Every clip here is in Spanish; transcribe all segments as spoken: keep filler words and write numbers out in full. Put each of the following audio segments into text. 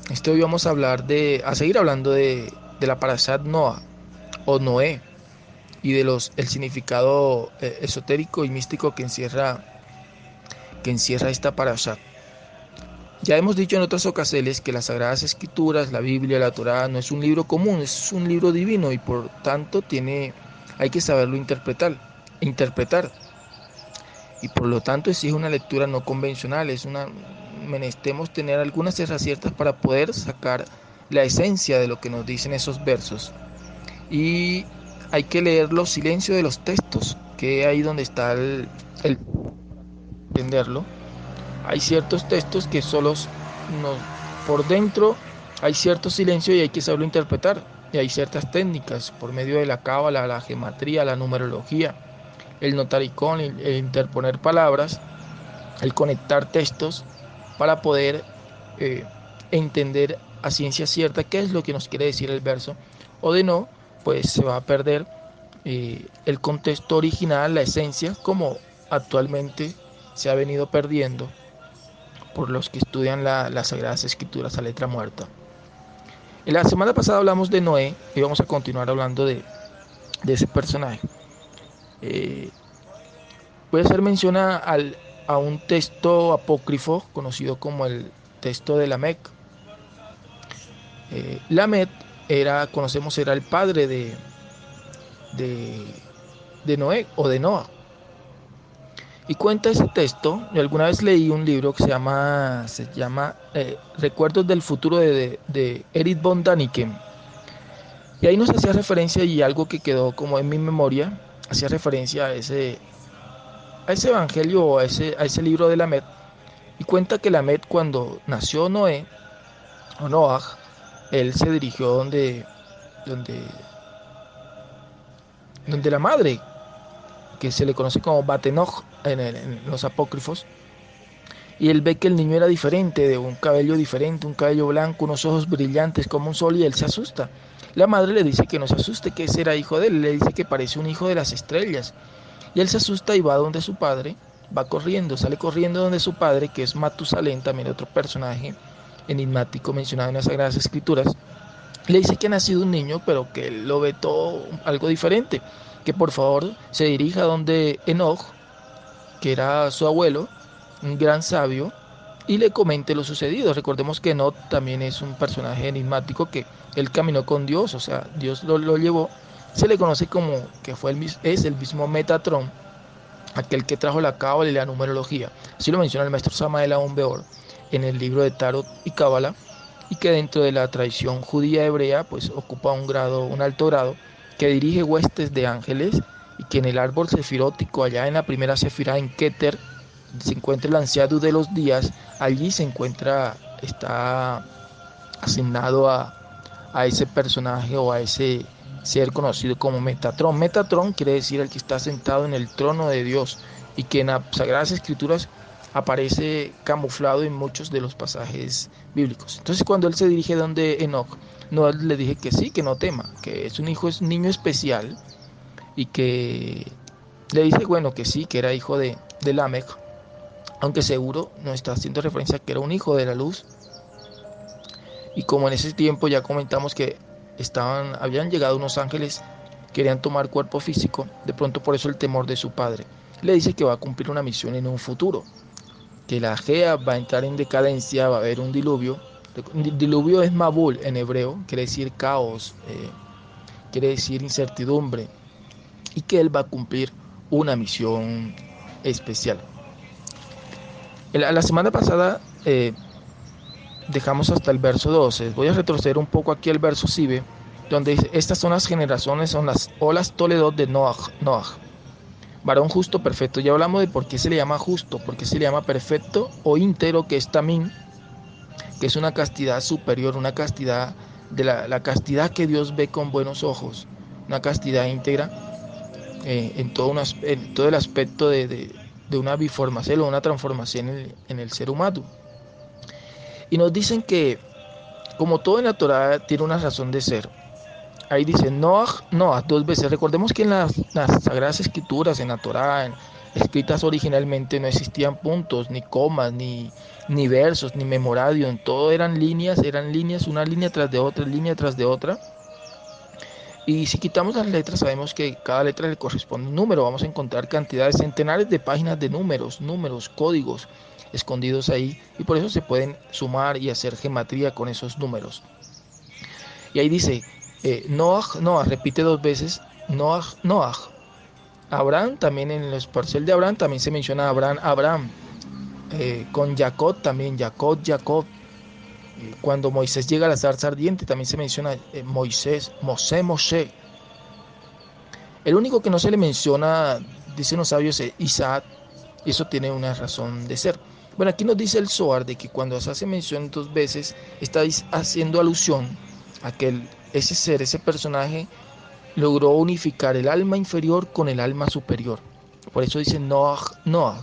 Este hoy vamos a hablar de, a seguir hablando de, de la Parashat Noah o Noé y de los el significado eh, esotérico y místico que encierra que encierra esta Parashat. Ya hemos dicho en otras ocasiones que las Sagradas Escrituras, la Biblia, la Torá, no es un libro común, es un libro divino y por tanto tiene, hay que saberlo interpretar, interpretar y por lo tanto exige una lectura no convencional, es una menestemos tener algunas herramientas para poder sacar la esencia de lo que nos dicen esos versos. Y hay que leer los silencios de los textos, que ahí donde está el, el entenderlo. Hay ciertos textos que solos nos, por dentro hay cierto silencio y hay que saberlo interpretar. Y hay ciertas técnicas por medio de la cábala, la gematría, la numerología, el notaricón, el, el interponer palabras, el conectar textos para poder eh, entender a ciencia cierta qué es lo que nos quiere decir el verso, o de no, pues se va a perder eh, el contexto original, la esencia, como actualmente se ha venido perdiendo por los que estudian la, las Sagradas Escrituras a letra muerta. En la semana pasada hablamos de Noé y vamos a continuar hablando de, de ese personaje. Eh, Voy a hacer mención a, al, a un texto apócrifo conocido como el texto de Lamec. Eh, Lamec era, conocemos, era el padre de, de, de Noé o de Noah. Y cuenta ese texto, y alguna vez leí un libro que se llama, se llama eh, Recuerdos del futuro de, de, de Erich von Däniken. Y ahí nos hacía referencia y algo que quedó como en mi memoria, hacía referencia a ese, a ese evangelio o a ese, a ese libro de Lamec. Y cuenta que Lamec cuando nació Noé, o Noah, él se dirigió donde, donde, donde la madre, que se le conoce como Batenoch en, el, en los apócrifos, y él ve que el niño era diferente, de un cabello diferente, un cabello blanco, unos ojos brillantes como un sol, y él se asusta. La madre le dice que no se asuste, que ese era hijo de él, le dice que parece un hijo de las estrellas. Y él se asusta y va donde su padre, va corriendo, sale corriendo donde su padre, que es Matusalén, también otro personaje enigmático mencionado en las Sagradas Escrituras. Le dice que ha nacido un niño, pero que él lo ve todo algo diferente, que por favor se dirija donde Enoch, que era su abuelo, un gran sabio, y le comente lo sucedido. Recordemos que Enoch también es un personaje enigmático que él caminó con Dios, o sea, Dios lo, lo llevó. Se le conoce como que fue el, es el mismo Metatron, aquel que trajo la cábala y la numerología. Así lo menciona el maestro Samael Aun Beor en el libro de Tarot y Cábala, y que dentro de la tradición judía hebrea pues ocupa un grado, un alto grado, que dirige huestes de ángeles y que en el árbol sefirótico, allá en la primera sefirá en Keter, se encuentra el anciano de los días, allí se encuentra, está asignado a, a ese personaje o a ese ser conocido como Metatron. Metatron quiere decir el que está sentado en el trono de Dios y que en las Sagradas Escrituras aparece camuflado en muchos de los pasajes bíblicos. Entonces cuando él se dirige donde Enoch, no le dije que sí, que no tema, que es un hijo, es un niño especial y que le dice, bueno, que sí, que era hijo de, de Lamech, aunque seguro no está haciendo referencia a que era un hijo de la luz. Y como en ese tiempo ya comentamos que estaban, habían llegado unos ángeles, querían tomar cuerpo físico, de pronto por eso el temor de su padre. Le dice que va a cumplir una misión en un futuro, que la Gea va a entrar en decadencia, va a haber un diluvio. El diluvio es Mabul en hebreo, quiere decir caos, eh, quiere decir incertidumbre, y que él va a cumplir una misión especial. La, la semana pasada eh, dejamos hasta el verso doce. Voy a retroceder un poco aquí al verso Sibe, donde estas son las generaciones, son las olas Toledot de Noah, Noah, varón justo perfecto. Ya hablamos de por qué se le llama justo, por qué se le llama perfecto o íntegro, que es tamín, que es una castidad superior, una castidad de la, la castidad que Dios ve con buenos ojos, una castidad íntegra eh, en, todo una, en todo el aspecto de, de, de una biformación o una transformación en el, en el ser humano. Y nos dicen que, como todo en la Torah, tiene una razón de ser. Ahí dice Noah, Noah dos veces. Recordemos que en las, las Sagradas Escrituras, en la Torah, en, escritas originalmente no existían puntos, ni comas, ni, ni versos, ni memoradium, todo eran líneas, eran líneas, una línea tras de otra, línea tras de otra. Y si quitamos las letras, sabemos que cada letra le corresponde un número. Vamos a encontrar cantidades, centenares de páginas de números, números, códigos escondidos ahí. Y por eso se pueden sumar y hacer gematría con esos números. Y ahí dice, eh, Noah, Noah, repite dos veces, Noah, Noah. Abraham, también en el esparcel de Abraham, también se menciona Abraham, Abraham. Eh, con Jacob también, Jacob, Jacob. Eh, cuando Moisés llega a la zarza ardiente, también se menciona eh, Moisés, Mosé, Mosé. El único que no se le menciona, dicen los sabios, es Isaac, y eso tiene una razón de ser. Bueno, aquí nos dice el Zohar de que cuando se hace mención dos veces, está haciendo alusión a que el, ese ser, ese personaje, logró unificar el alma inferior con el alma superior. Por eso dice Noah, Noah.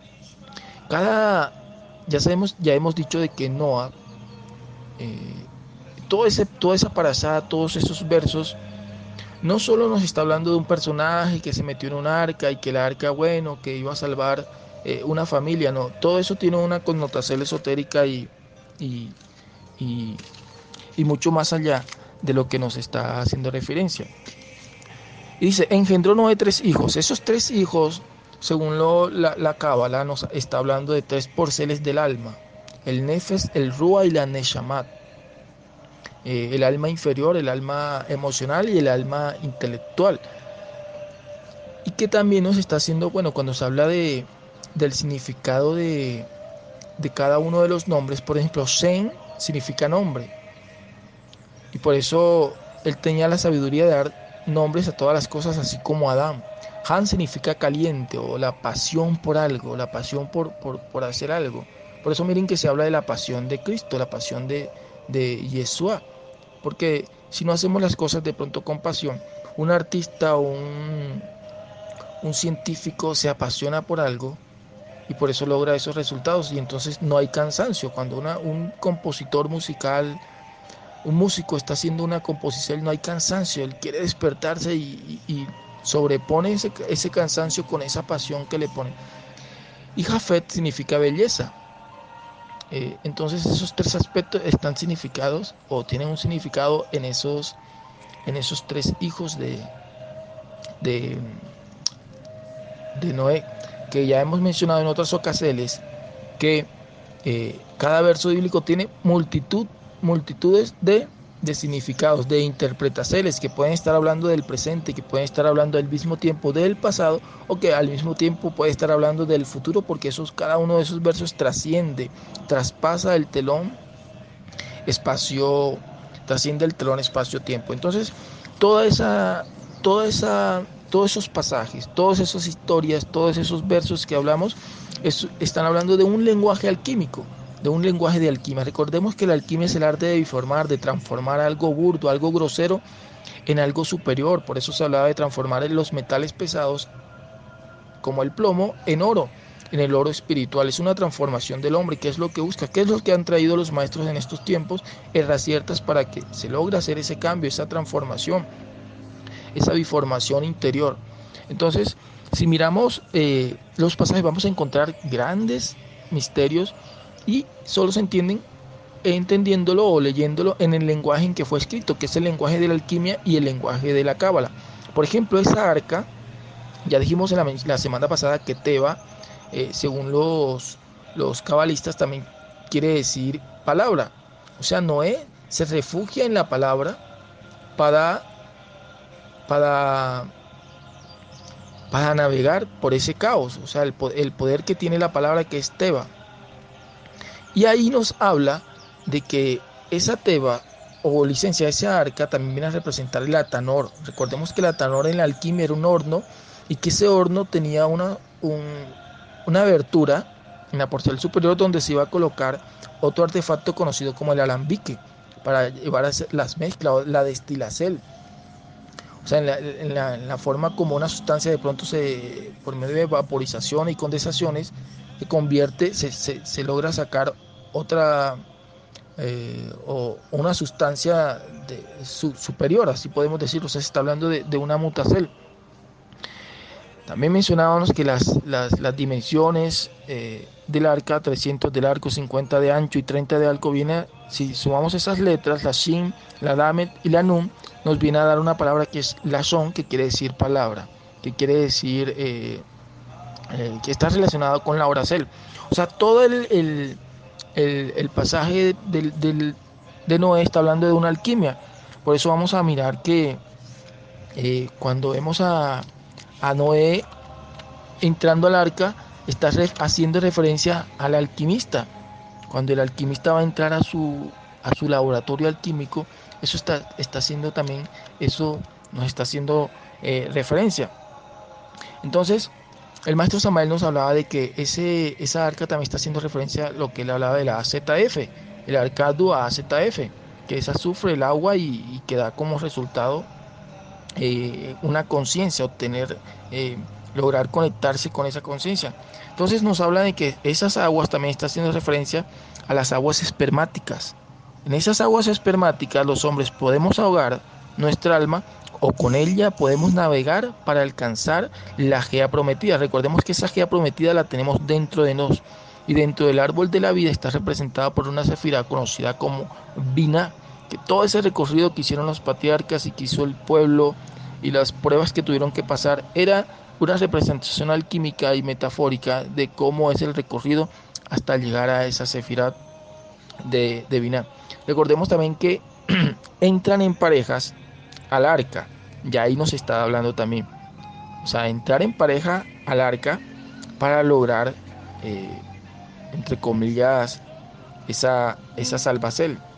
Cada, ya sabemos, ya hemos dicho de que Noah, eh, todo ese, toda esa parazada, todos esos versos, no solo nos está hablando de un personaje que se metió en un arca y que el arca, bueno, que iba a salvar eh, una familia, no, todo eso tiene una connotación esotérica y, y, y, y mucho más allá de lo que nos está haciendo referencia. Y dice, engendró Noé tres hijos. Esos tres hijos, según lo, la, la Cábala, nos está hablando de tres porceles del alma. El Nefes, el Rúa y la Neshamat. Eh, el alma inferior, el alma emocional y el alma intelectual. Y que también nos está haciendo, bueno, cuando se habla de, del significado de, de cada uno de los nombres, por ejemplo, Zen significa nombre. Y por eso él tenía la sabiduría de dar nombres a todas las cosas, así como Adán. Han significa caliente o la pasión por algo, la pasión por, por, por hacer algo. Por eso miren que se habla de la pasión de Cristo, la pasión de, de Yeshua. Porque si no hacemos las cosas de pronto con pasión, un artista o un, un científico se apasiona por algo y por eso logra esos resultados y entonces no hay cansancio. Cuando una, un compositor musical, un músico está haciendo una composición, no hay cansancio, él quiere despertarse y, y, y sobrepone ese, ese cansancio con esa pasión que le pone. Y Jafet significa belleza. Eh, entonces esos tres aspectos están significados o tienen un significado en esos, en esos tres hijos de, de, de Noé, que ya hemos mencionado en otras ocasiones, que eh, cada verso bíblico tiene multitud, multitudes de, de significados, de interpretaciones que pueden estar hablando del presente, que pueden estar hablando al mismo tiempo del pasado o que al mismo tiempo puede estar hablando del futuro, porque esos, cada uno de esos versos trasciende, traspasa el telón espacio, trasciende el telón espacio-tiempo. Entonces, toda esa, toda esa, todos esos pasajes, todas esas historias, todos esos versos que hablamos, es, están hablando de un lenguaje alquímico, de un lenguaje de alquimia. Recordemos que la alquimia es el arte de transformar, de transformar algo burdo, algo grosero en algo superior. Por eso se hablaba de transformar los metales pesados como el plomo en oro, en el oro espiritual. Es una transformación del hombre. ¿Qué es lo que busca? ¿Qué es lo que han traído los maestros en estos tiempos? Herraciertas para que se logre hacer ese cambio, esa transformación, esa biformación interior. Entonces, si miramos eh, los pasajes, vamos a encontrar grandes misterios y solo se entienden entendiéndolo o leyéndolo en el lenguaje en que fue escrito, que es el lenguaje de la alquimia y el lenguaje de la cábala. Por ejemplo, esa arca, ya dijimos en la, la semana pasada que Teba, eh, según los, los cabalistas, también quiere decir palabra. O sea, Noé se refugia en la palabra para, para, para navegar por ese caos. O sea, el, el poder que tiene la palabra, que es Teba. Y ahí nos habla de que esa Teba o licencia, esa arca, también viene a representar el atanor. Recordemos que el atanor en la alquimia era un horno y que ese horno tenía una, un, una abertura en la porción superior donde se iba a colocar otro artefacto conocido como el alambique para llevar a las mezclas, la destilacel. O sea, en la, en, la, en la forma como una sustancia de pronto se, por medio de vaporización y condensaciones, se convierte, se, se, se logra sacar otra eh, o una sustancia de, su, superior, así podemos decirlo. O sea, se está hablando de, de una mutacel. También mencionábamos que las, las, las dimensiones eh, del arca, trescientos del arco, cincuenta de ancho y treinta de alto, viene, si sumamos esas letras, la Shin, la Lamed y la Nun, nos viene a dar una palabra que es Lashon, que quiere decir palabra, que quiere decir eh, eh, que está relacionado con la Oracel. O sea, todo el, el, el, el pasaje del, del, de Noé está hablando de una alquimia. Por eso vamos a mirar que eh, cuando vemos a, a Noé entrando al arca, está haciendo referencia al alquimista. Cuando el alquimista va a entrar a su, a su laboratorio alquímico, eso está, está haciendo también, eso nos está haciendo eh, referencia. Entonces, el maestro Samael nos hablaba de que ese, esa arca también está haciendo referencia a lo que él hablaba de la A Z F, el arcado A Z F, que es azufre, el agua y, y que da como resultado eh, una conciencia, obtener, eh, lograr conectarse con esa conciencia. Entonces nos habla de que esas aguas también está haciendo referencia a las aguas espermáticas. En esas aguas espermáticas los hombres podemos ahogar nuestra alma o con ella podemos navegar para alcanzar la Gea prometida. Recordemos que esa Gea prometida la tenemos dentro de nos y dentro del árbol de la vida está representada por una sefira conocida como Binah, que todo ese recorrido que hicieron los patriarcas y que hizo el pueblo y las pruebas que tuvieron que pasar era una representación alquímica y metafórica de cómo es el recorrido hasta llegar a esa sefira de, de Binah. Recordemos también que entran en parejas al arca, ya ahí nos está hablando también, o sea, entrar en pareja al arca para lograr, eh, entre comillas, esa, esa salvación.